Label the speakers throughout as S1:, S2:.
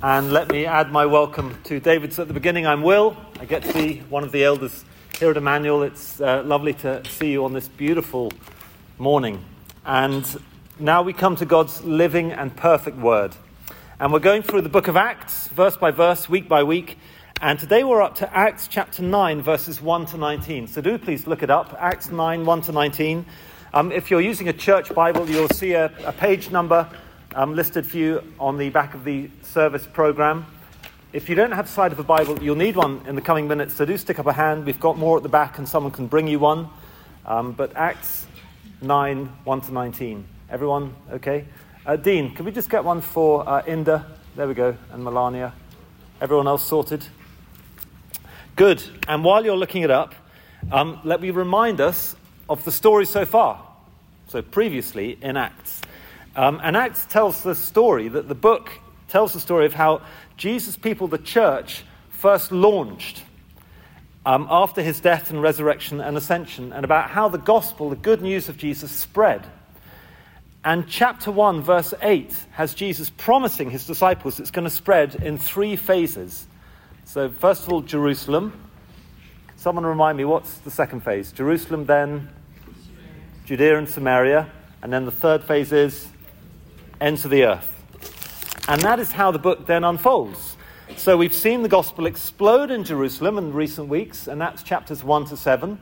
S1: And let me add my welcome to David's at the beginning. I'm Will. I get to be one of the elders here at Emmanuel. It's lovely to see you on this beautiful morning. And now we come to God's living and perfect word. And we're going through the book of Acts, verse by verse, week by week. And today we're up to Acts chapter 9, verses 1 to 19. So do please look it up, Acts 9, 1 to 19. If you're using a church Bible, you'll see a page number listed for you on the back of the service program. If you don't have sight of a Bible, you'll need one in the coming minutes, so do stick up a hand. We've got more at the back and someone can bring you one. But Acts 9, 1 to 19. Everyone okay? Dean, can we just get one for Inda? There we go, and Melania. Everyone else sorted? Good. And while you're looking it up, let me remind us of the story so far. So previously in Acts. And Acts tells the story, that the book tells the story of how Jesus' people, the church, first launched after his death and resurrection and ascension, and about how the gospel, the good news of Jesus, spread. And chapter 1, verse 8, has Jesus promising his disciples it's going to spread in 3 phases. So first of all, Jerusalem. Someone remind me, what's the second phase? Jerusalem, then Judea and Samaria. And then the third phase is ends of the earth. And that is how the book then unfolds. So we've seen the gospel explode in Jerusalem in recent weeks, and that's chapters 1 to 7.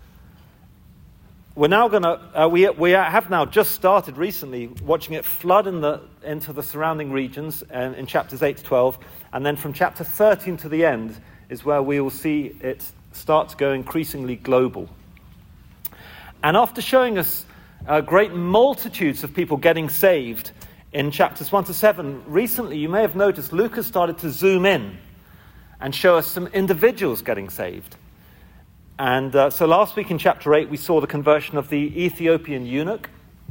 S1: We're now going to, we have now just started recently watching it flood into the surrounding regions in chapters 8 to 12. And then from chapter 13 to the end is where we will see it start to go increasingly global. And after showing us great multitudes of people getting saved in chapters 1 to 7, recently you may have noticed Luke has started to zoom in and show us some individuals getting saved. And so last week in chapter 8 we saw the conversion of the Ethiopian eunuch.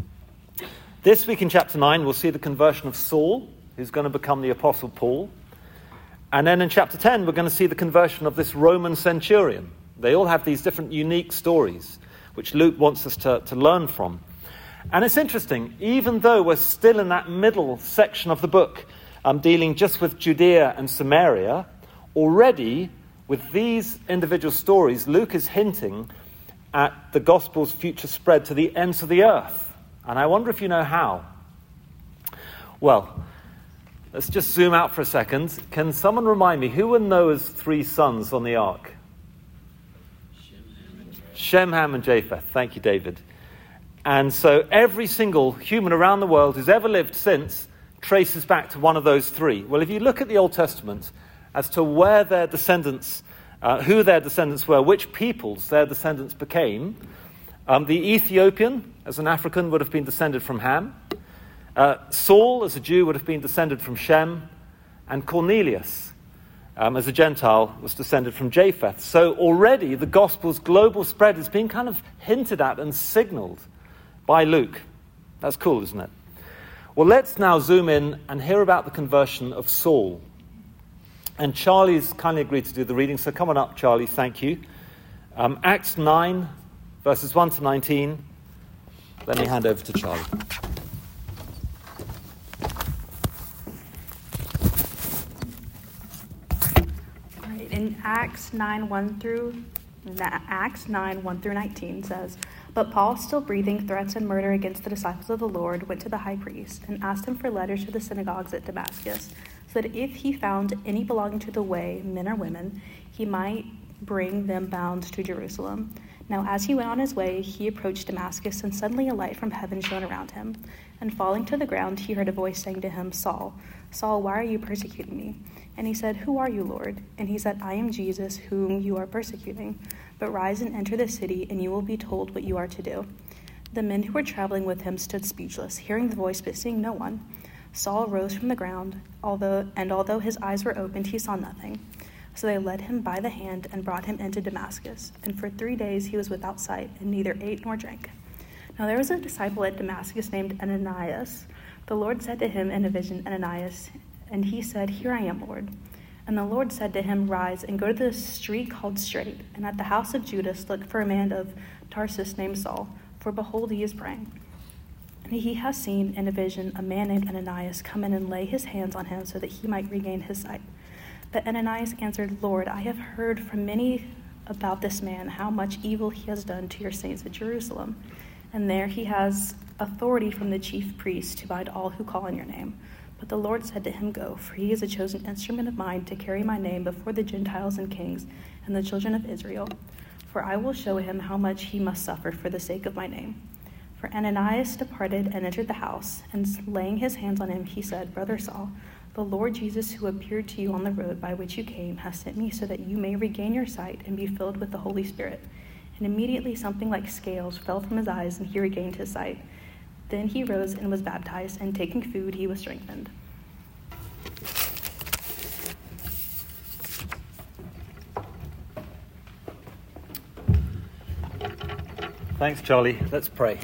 S1: This week in chapter 9 we'll see the conversion of Saul, who's going to become the Apostle Paul. And then in chapter 10 we're going to see the conversion of this Roman centurion. They all have these different unique stories which Luke wants us to learn from. And it's interesting, even though we're still in that middle section of the book, dealing just with Judea and Samaria, already with these individual stories, Luke is hinting at the gospel's future spread to the ends of the earth. And I wonder if you know how. Well, let's just zoom out for a second. Can someone remind me, who were Noah's 3 sons on the ark? Shem, Ham, and Japheth. Thank you, David. And so every single human around the world who's ever lived since traces back to one of those 3. Well, if you look at the Old Testament as to where their descendants, who their descendants were, which peoples their descendants became, the Ethiopian, as an African, would have been descended from Ham. Saul, as a Jew, would have been descended from Shem. And Cornelius, as a Gentile, was descended from Japheth. So already the gospel's global spread is being kind of hinted at and signaled by Luke. That's cool, isn't it? Well, let's now zoom in and hear about the conversion of Saul. And Charlie's kindly agreed to do the reading, so come on up, Charlie, thank you. Acts 9, verses 1 to 19. Let me hand over to Charlie.
S2: In Acts 9, 1 through 19 says, "But Paul, still breathing threats and murder against the disciples of the Lord, went to the high priest and asked him for letters to the synagogues at Damascus, so that if he found any belonging to the way, men or women, he might bring them bound to Jerusalem. Now as he went on his way, he approached Damascus, and suddenly a light from heaven shone around him. And falling to the ground, he heard a voice saying to him, 'Saul, Saul, why are you persecuting me?' And he said, 'Who are you, Lord?' And he said, 'I am Jesus, whom you are persecuting. But rise and enter the city, and you will be told what you are to do.' The men who were traveling with him stood speechless, hearing the voice but seeing no one. Saul rose from the ground, although his eyes were opened, he saw nothing. So they led him by the hand and brought him into Damascus. And for 3 days he was without sight, and neither ate nor drank. Now there was a disciple at Damascus named Ananias. The Lord said to him in a vision, 'Ananias,' and he said, 'Here I am, Lord.' And the Lord said to him, 'Rise and go to the street called Straight, and at the house of Judas look for a man of Tarsus named Saul, for behold, he is praying.' And he has seen in a vision a man named Ananias come in and lay his hands on him so that he might regain his sight. But Ananias answered, Lord, I have heard from many about this man, how much evil he has done to your saints at Jerusalem. And there he has authority from the chief priests to bind all who call on your name. But the Lord said to him, Go, for he is a chosen instrument of mine to carry my name before the Gentiles and kings and the children of Israel. For I will show him how much he must suffer for the sake of my name. For Ananias departed and entered the house, and laying his hands on him, he said, Brother Saul, the Lord Jesus, who appeared to you on the road by which you came, has sent me so that you may regain your sight and be filled with the Holy Spirit. And immediately something like scales fell from his eyes, and he regained his sight. Then he rose and was baptized, and taking food, he was strengthened.
S1: Thanks, Charlie. Let's pray.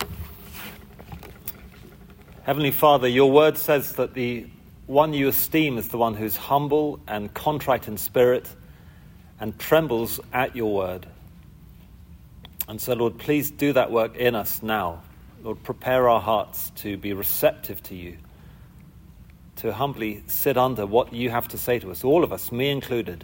S1: Heavenly Father, your word says that the one you esteem is the one who's humble and contrite in spirit and trembles at your word. And so, Lord, please do that work in us now. Lord, prepare our hearts to be receptive to you, to humbly sit under what you have to say to us, all of us, me included.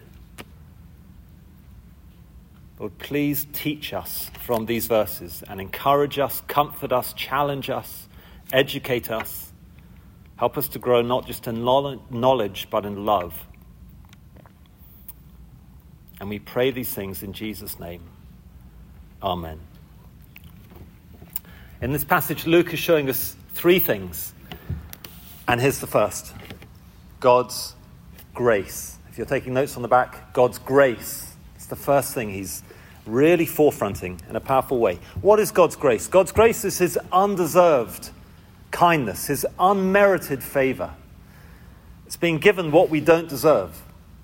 S1: Lord, please teach us from these verses and encourage us, comfort us, challenge us, educate us. Help us to grow not just in knowledge, but in love. And we pray these things in Jesus' name. Amen. In this passage, Luke is showing us three things. And here's the first. God's grace. If you're taking notes on the back, God's grace. It's the first thing he's really forefronting in a powerful way. What is God's grace? God's grace is his undeserved kindness, his unmerited favor. It's being given what we don't deserve.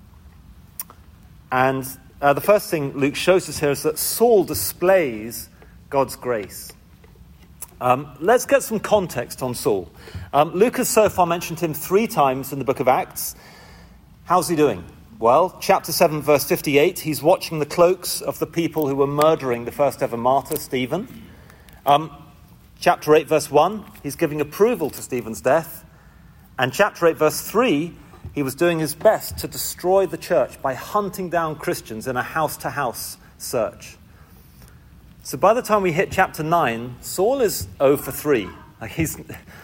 S1: And the first thing Luke shows us here is that Saul displays God's grace. Let's get some context on Saul. Luke has so far mentioned him 3 times in the book of Acts. How's he doing? Well, chapter 7, verse 58, he's watching the cloaks of the people who were murdering the first ever martyr, Stephen. Chapter 8, verse 1, he's giving approval to Stephen's death. And chapter 8, verse 3, he was doing his best to destroy the church by hunting down Christians in a house-to-house search. So by the time we hit chapter 9, Saul is 0 for 3. Like he's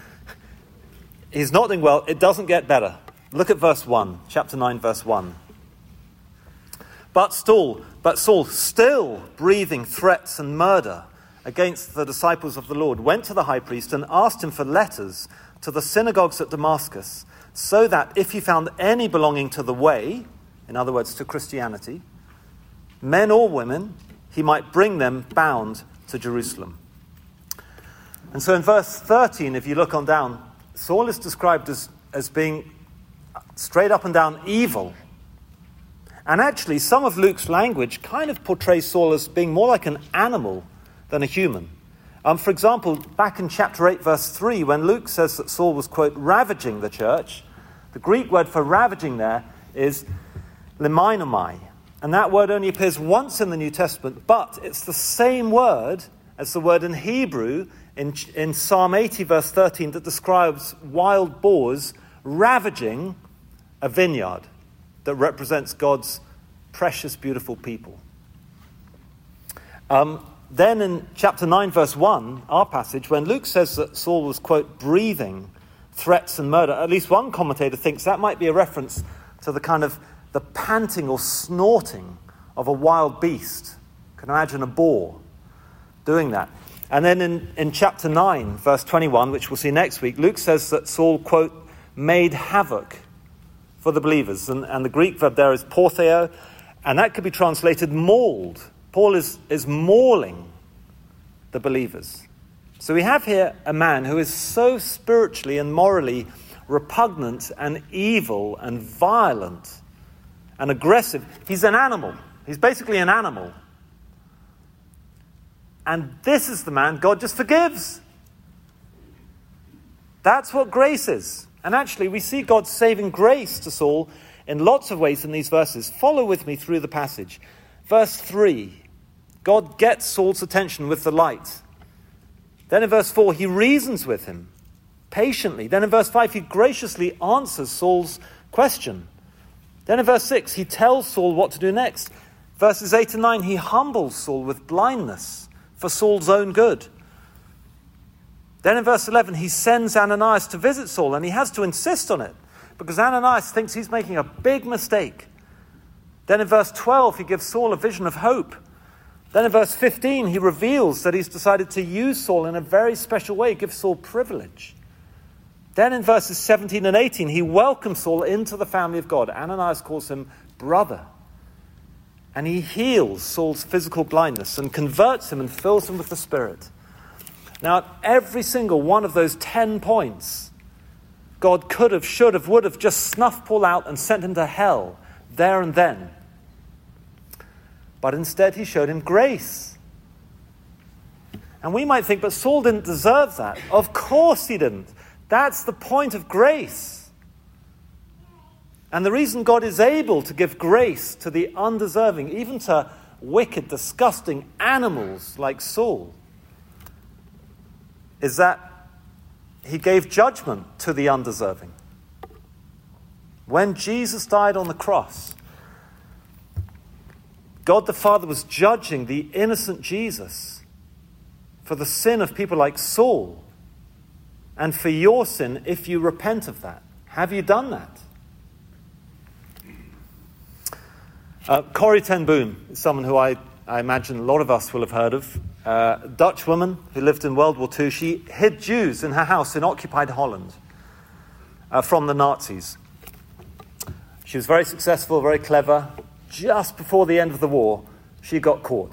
S1: not doing well. It doesn't get better. Look at verse 1, chapter 9, verse 1. But Saul, still breathing threats and murder against the disciples of the Lord, went to the high priest and asked him for letters to the synagogues at Damascus, so that if he found any belonging to the way, in other words, to Christianity, men or women, he might bring them bound to Jerusalem. And so in verse 13, if you look on down, Saul is described as being straight up and down evil. And actually, some of Luke's language kind of portrays Saul as being more like an animal than a human. For example, back in chapter 8, verse 3, when Luke says that Saul was, quote, ravaging the church, the Greek word for ravaging there is limainomai. And that word only appears once in the New Testament, but it's the same word as the word in Hebrew in Psalm 80, verse 13, that describes wild boars ravaging a vineyard that represents God's precious, beautiful people. Then in chapter 9, verse 1, our passage, when Luke says that Saul was, quote, breathing threats and murder, at least one commentator thinks that might be a reference to the kind of the panting or snorting of a wild beast. You can imagine a boar doing that. And then in chapter 9, verse 21, which we'll see next week, Luke says that Saul, quote, made havoc for the believers. And the Greek verb there is portheo, and that could be translated mauled. Paul is mauling the believers. So we have here a man who is so spiritually and morally repugnant and evil and violent and aggressive. He's an animal. He's basically an animal. And this is the man God just forgives. That's what grace is. And actually, we see God's saving grace to Saul in lots of ways in these verses. Follow with me through the passage. Verse 3, God gets Saul's attention with the light. Then in verse 4, he reasons with him patiently. Then in verse 5, he graciously answers Saul's question. Then in verse 6, he tells Saul what to do next. Verses 8 and 9, he humbles Saul with blindness for Saul's own good. Then in verse 11, he sends Ananias to visit Saul, and he has to insist on it because Ananias thinks he's making a big mistake. Then in verse 12, he gives Saul a vision of hope. Then in verse 15, he reveals that he's decided to use Saul in a very special way, give Saul privilege. Then in verses 17 and 18, he welcomes Saul into the family of God. Ananias calls him brother. And he heals Saul's physical blindness and converts him and fills him with the Spirit. Now, at every single one of those 10 points, God could have, should have, would have just snuffed Paul out and sent him to hell there and then. But instead, he showed him grace. And we might think, but Saul didn't deserve that. Of course he didn't. That's the point of grace. And the reason God is able to give grace to the undeserving, even to wicked, disgusting animals like Saul, is that he gave judgment to the undeserving. When Jesus died on the cross, God the Father was judging the innocent Jesus for the sin of people like Saul and for your sin if you repent of that. Have you done that? Corrie ten Boom is someone who I imagine a lot of us will have heard of. A Dutch woman who lived in World War II. She hid Jews in her house in occupied Holland from the Nazis. She was very successful, very clever. Just before the end of the war, she got caught.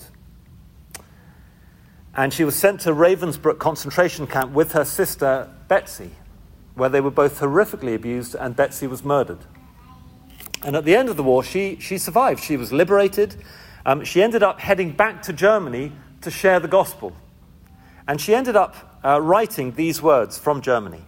S1: And she was sent to Ravensbrück concentration camp with her sister Betsy, where they were both horrifically abused and Betsy was murdered. And at the end of the war, she survived. She was liberated. She ended up heading back to Germany to share the gospel. And she ended up writing these words from Germany.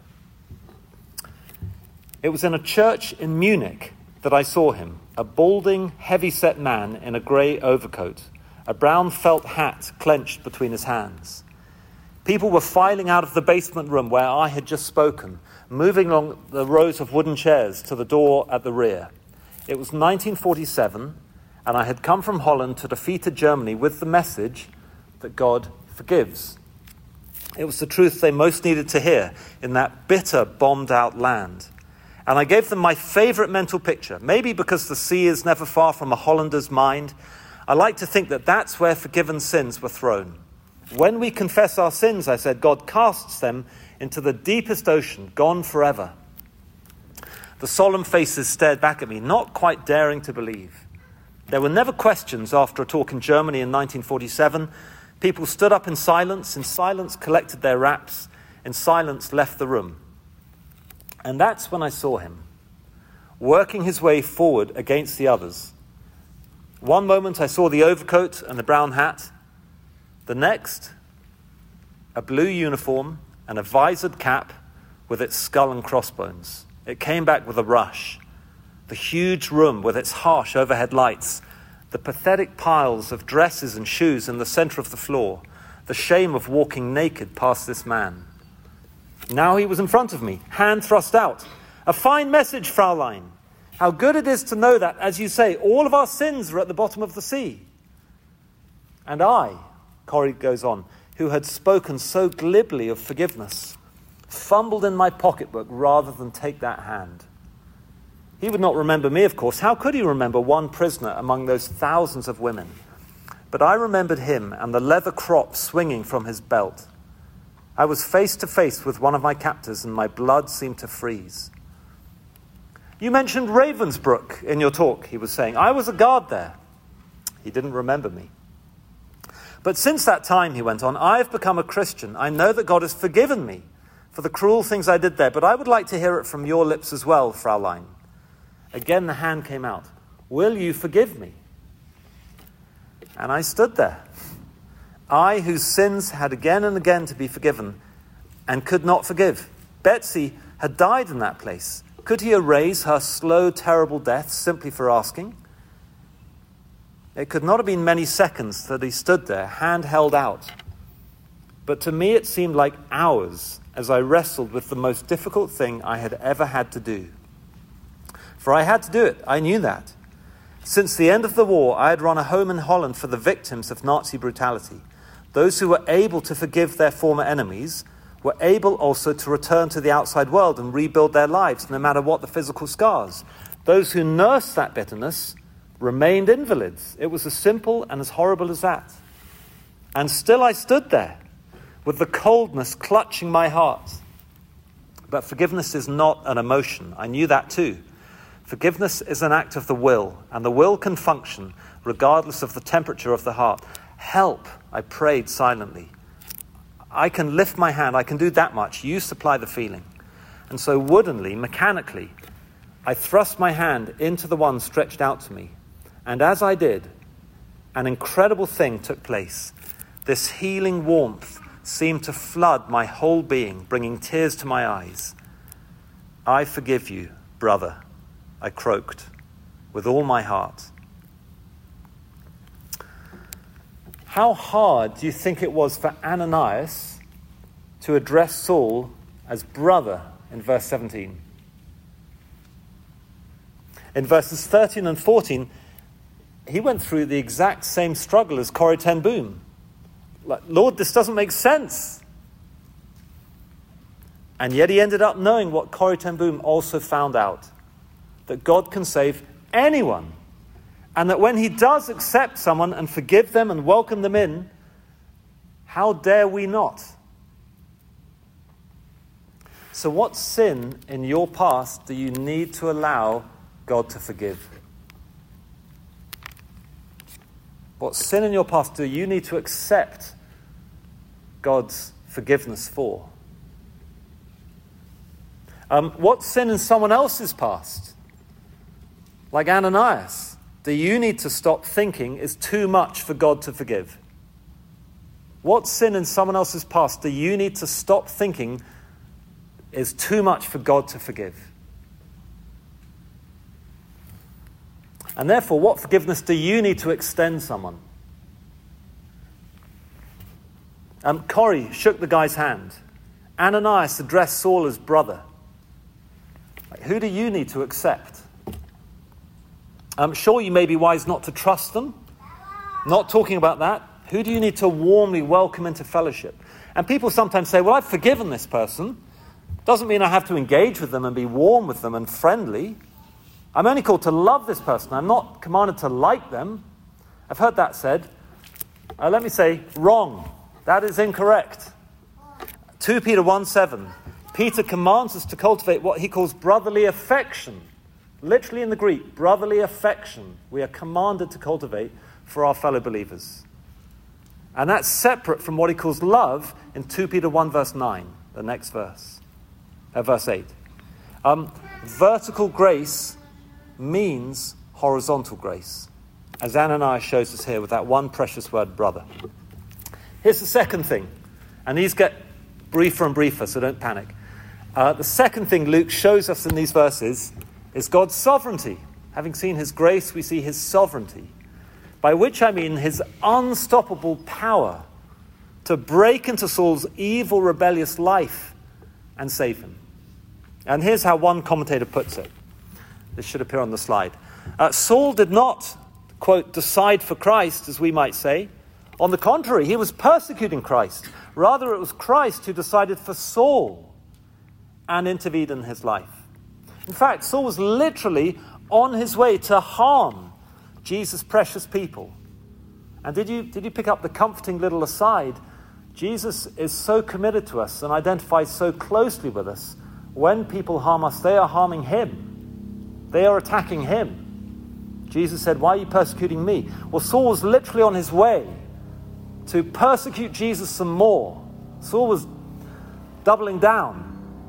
S1: It was in a church in Munich that I saw him, a balding, heavy-set man in a grey overcoat, a brown felt hat clenched between his hands. People were filing out of the basement room where I had just spoken, moving along the rows of wooden chairs to the door at the rear. It was 1947, and I had come from Holland to defeated Germany with the message that God forgives. It was the truth they most needed to hear in that bitter, bombed-out land. And I gave them my favourite mental picture, maybe because the sea is never far from a Hollander's mind. I like to think that that's where forgiven sins were thrown. When we confess our sins, I said, God casts them into the deepest ocean, gone forever. The solemn faces stared back at me, not quite daring to believe. There were never questions after a talk in Germany in 1947. People stood up in silence collected their wraps, in silence left the room. And that's when I saw him, working his way forward against the others. One moment I saw the overcoat and the brown hat. The next, a blue uniform and a visored cap with its skull and crossbones. It came back with a rush. The huge room with its harsh overhead lights, the pathetic piles of dresses and shoes in the center of the floor, the shame of walking naked past this man. Now he was in front of me, hand thrust out. A fine message, Fraulein. How good it is to know that, as you say, all of our sins are at the bottom of the sea. And I, Corrie goes on, who had spoken so glibly of forgiveness, fumbled in my pocketbook rather than take that hand. He would not remember me, of course. How could he remember one prisoner among those thousands of women? But I remembered him and the leather crop swinging from his belt. I was face to face with one of my captors and my blood seemed to freeze. You mentioned Ravensbrück in your talk, he was saying. I was a guard there. He didn't remember me. But since that time, he went on, I've become a Christian. I know that God has forgiven me for the cruel things I did there, but I would like to hear it from your lips as well, Fraulein. Again, the hand came out. Will you forgive me? And I stood there. I, whose sins had again and again to be forgiven and could not forgive. Betsy had died in that place. Could he erase her slow, terrible death simply for asking? It could not have been many seconds that he stood there, hand held out. but to me it seemed like hours as I wrestled with the most difficult thing I had ever had to do. For I had to do it, I knew that. Since the end of the war, I had run a home in Holland for the victims of Nazi brutality. Those who were able to forgive their former enemies were able also to return to the outside world and rebuild their lives, no matter what the physical scars. Those who nursed that bitterness remained invalids. It was as simple and as horrible as that. And still I stood there, with the coldness clutching my heart. But forgiveness is not an emotion. I knew that too. Forgiveness is an act of the will, and the will can function regardless of the temperature of the heart. Help, I prayed silently. I can lift my hand, I can do that much. You supply the feeling. And so woodenly, mechanically, I thrust my hand into the one stretched out to me. And as I did, an incredible thing took place. This healing warmth seemed to flood my whole being, bringing tears to my eyes. I forgive you, brother, I croaked with all my heart. How hard do you think it was for Ananias to address Saul as brother in verse 17? In verses 13 and 14, he went through the exact same struggle as Corrie ten Boom. Like, Lord, this doesn't make sense. And yet he ended up knowing what Corrie ten Boom also found out, that God can save anyone. And that when he does accept someone and forgive them and welcome them in, how dare we not? So what sin in your past do you need to allow God to forgive? What sin in your past do you need to accept God's forgiveness for? What sin in someone else's past, like Ananias, do you need to stop thinking is too much for God to forgive? What sin in someone else's past do you need to stop thinking is too much for God to forgive? And therefore, what forgiveness do you need to extend someone? Corrie shook the guy's hand. Ananias addressed Saul as brother. Who do you need to accept? I'm sure you may be wise not to trust them. Not talking about that. Who do you need to warmly welcome into fellowship? And people sometimes say, well, I've forgiven this person. Doesn't mean I have to engage with them and be warm with them and friendly. I'm only called to love this person. I'm not commanded to like them. I've heard that said. Let me say, wrong. That is incorrect. 2 Peter 1:7. Peter commands us to cultivate what he calls brotherly affection. Literally in the Greek, brotherly affection. We are commanded to cultivate for our fellow believers. And that's separate from what he calls love in 2 Peter 1 verse 9, the next verse. Verse 8. Vertical grace means horizontal grace, as Ananias shows us here with that one precious word, brother. Here's the second thing, and these get briefer and briefer, so don't panic. The second thing Luke shows us in these verses is God's sovereignty. Having seen his grace, we see his sovereignty, by which I mean his unstoppable power to break into Saul's evil, rebellious life and save him. And here's how one commentator puts it. This should appear on the slide. Saul did not, quote, decide for Christ, as we might say. On the contrary, he was persecuting Christ. Rather, it was Christ who decided for Saul and intervened in his life. In fact, Saul was literally on his way to harm Jesus' precious people. And did you pick up the comforting little aside? Jesus is so committed to us and identifies so closely with us. When people harm us, they are harming him. They are attacking him. Jesus said, why are you persecuting me? Well, Saul was literally on his way to persecute Jesus some more. Saul was doubling down.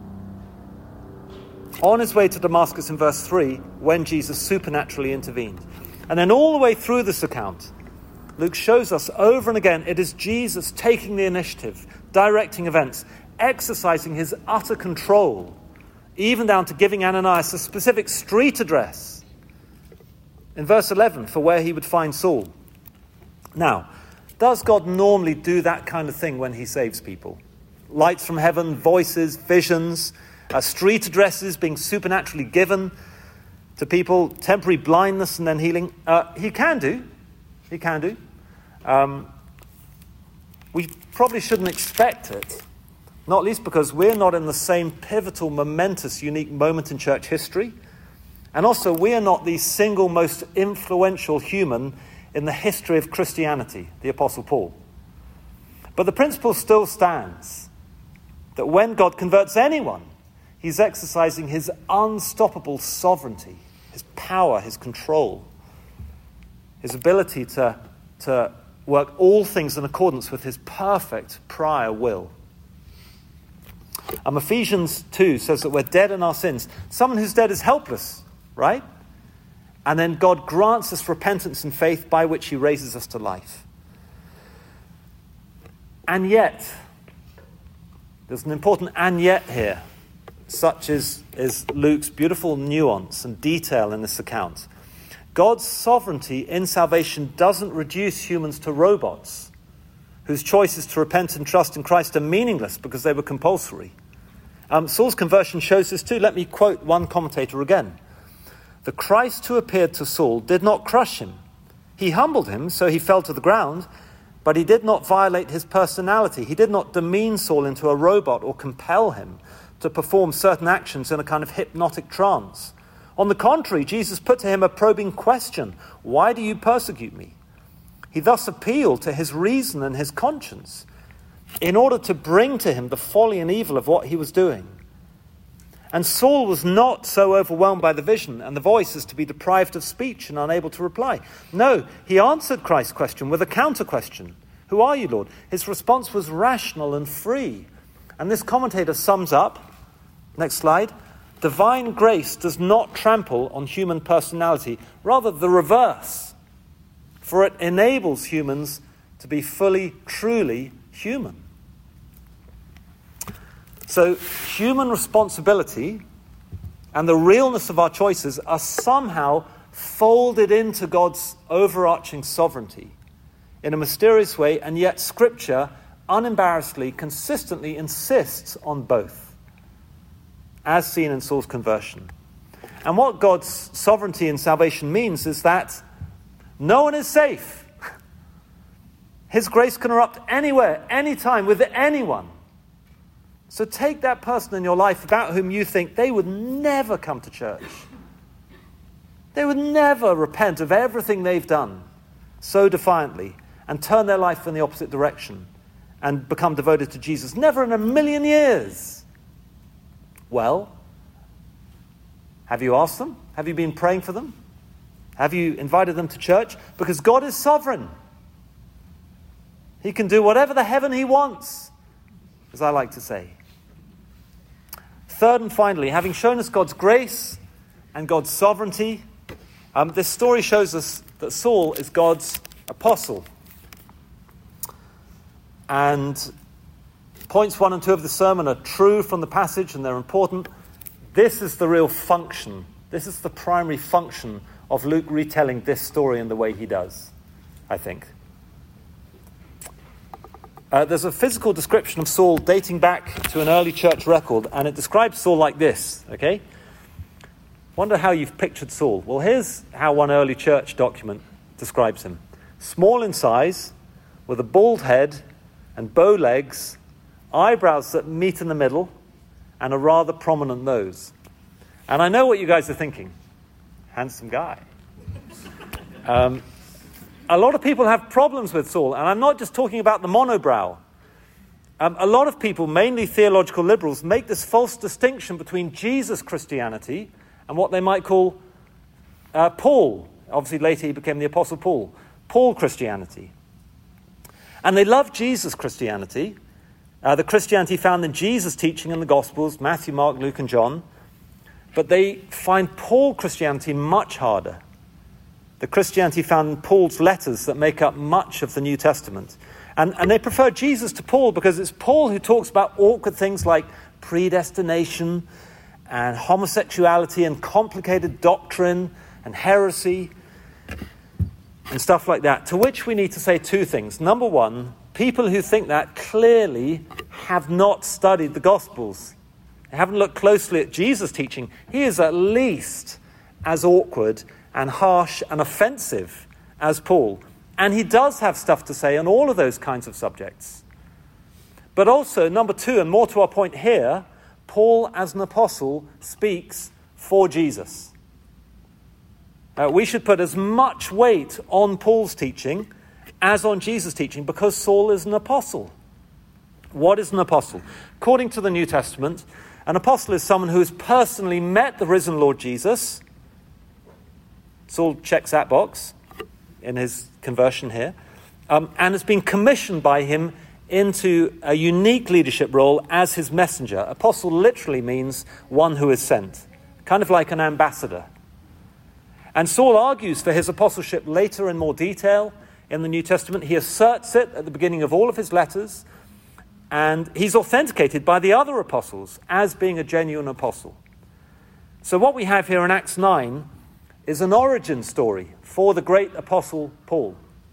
S1: On his way to Damascus in verse 3, when Jesus supernaturally intervened. And then all the way through this account, Luke shows us over and again, it is Jesus taking the initiative, directing events, exercising his utter control, even down to giving Ananias a specific street address. In verse 11, for where he would find Saul. Now, Does God normally do that kind of thing when he saves people? Lights from heaven, voices, visions, street addresses being supernaturally given to people, temporary blindness and then healing. He can do. He can do. We probably shouldn't expect it, not least because we're not in the same pivotal, momentous, unique moment in church history. And also, we are not the single most influential human in the history of Christianity, the Apostle Paul. But the principle still stands that when God converts anyone, he's exercising his unstoppable sovereignty, his power, his control, his ability to work all things in accordance with his perfect prior will. Ephesians 2 says that we're dead in our sins. Someone who's dead is helpless, right? And then God grants us repentance and faith by which he raises us to life. And yet, there's an important and yet here, such is Luke's beautiful nuance and detail in this account. God's sovereignty in salvation doesn't reduce humans to robots whose choices to repent and trust in Christ are meaningless because they were compulsory. Saul's conversion shows this too. Let me quote one commentator again. The Christ who appeared to Saul did not crush him. He humbled him so he fell to the ground, but he did not violate his personality. He did not demean Saul into a robot or compel him to perform certain actions in a kind of hypnotic trance. On the contrary, Jesus put to him a probing question. Why do you persecute me? He thus appealed to his reason and his conscience in order to bring to him the folly and evil of what he was doing. And Saul was not so overwhelmed by the vision and the voice as to be deprived of speech and unable to reply. No, he answered Christ's question with a counter question. Who are you, Lord? His response was rational and free. And this commentator sums up, next slide, divine grace does not trample on human personality, rather the reverse. For it enables humans to be fully, truly human. So human responsibility and the realness of our choices are somehow folded into God's overarching sovereignty in a mysterious way, and yet Scripture unembarrassedly, consistently insists on both, as seen in Saul's conversion. And what God's sovereignty in salvation means is that no one is safe. His grace can erupt anywhere, anytime, with anyone. So take that person in your life about whom you think they would never come to church. They would never repent of everything they've done so defiantly and turn their life in the opposite direction and become devoted to Jesus. Never in a million years. Well, have you asked them? Have you been praying for them? Have you invited them to church? Because God is sovereign. He can do whatever the heaven he wants, as I like to say. Third and finally, having shown us God's grace and God's sovereignty, this story shows us that Saul is God's apostle. And points 1 and 2 of the sermon are true from the passage, and they're important. This is the real function. This is the primary function of Luke retelling this story in the way he does, I think. There's a physical description of Saul dating back to an early church record, and it describes Saul like this, okay? Wonder how you've pictured Saul. Well, here's how one early church document describes him. Small in size, with a bald head and bow legs, eyebrows that meet in the middle, and a rather prominent nose. And I know what you guys are thinking. Handsome guy. A lot of people have problems with Saul, and I'm not just talking about the monobrow. A lot of people, mainly theological liberals, make this false distinction between Jesus Christianity and what they might call Paul. Obviously, later he became the Apostle Paul. Paul Christianity. And they love Jesus Christianity, the Christianity found in Jesus' teaching in the Gospels, Matthew, Mark, Luke, and John. But they find Paul Christianity much harder. The Christianity found in Paul's letters that make up much of the New Testament. And they prefer Jesus to Paul because it's Paul who talks about awkward things like predestination and homosexuality and complicated doctrine and heresy. and stuff like that, to which we need to say two things. Number one, people who think that clearly have not studied the Gospels. They haven't looked closely at Jesus' teaching. He is at least as awkward and harsh and offensive as Paul. And he does have stuff to say on all of those kinds of subjects. But also, number two, and more to our point here, Paul as an apostle speaks for Jesus. We should put as much weight on Paul's teaching as on Jesus' teaching, because Saul is an apostle. What is an apostle? According to the New Testament, an apostle is someone who has personally met the risen Lord Jesus. Saul checks that box in his conversion here, and has been commissioned by him into a unique leadership role as his messenger. Apostle literally means one who is sent, kind of like an ambassador. And Saul argues for his apostleship later in more detail in the New Testament. He asserts it at the beginning of all of his letters, and he's authenticated by the other apostles as being a genuine apostle. So what we have here in Acts 9 is an origin story for the great apostle Paul.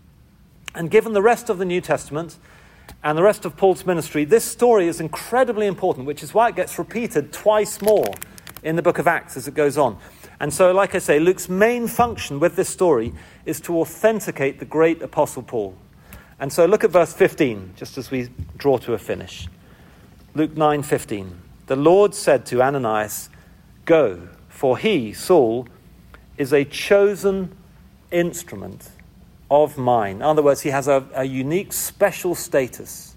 S1: And given the rest of the New Testament and the rest of Paul's ministry, this story is incredibly important, which is why it gets repeated twice more in the book of Acts as it goes on. And so, like I say, Luke's main function with this story is to authenticate the great apostle Paul. And so look at verse 15, just as we draw to a finish. Luke 9:15. The Lord said to Ananias, "Go, for he, Saul, is a chosen instrument of mine." In other words, he has a unique special status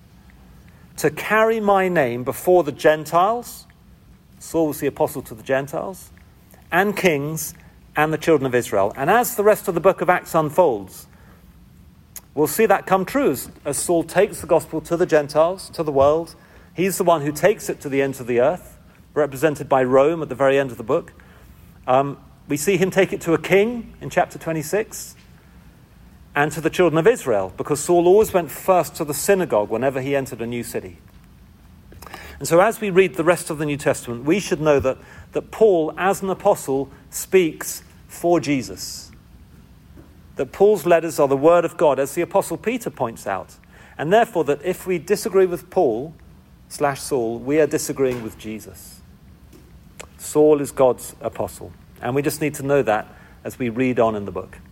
S1: to carry my name before the Gentiles. Saul was the apostle to the Gentiles, and kings, and the children of Israel. And as the rest of the book of Acts unfolds, we'll see that come true as Saul takes the gospel to the Gentiles, to the world. He's the one who takes it to the ends of the earth, represented by Rome at the very end of the book. We see him take it to a king in chapter 26, and to the children of Israel, because Saul always went first to the synagogue whenever he entered a new city. And so as we read the rest of the New Testament, we should know that Paul, as an apostle, speaks for Jesus. That Paul's letters are the word of God, as the apostle Peter points out. And therefore that if we disagree with Paul/Saul, we are disagreeing with Jesus. Saul is God's apostle. And we just need to know that as we read on in the book.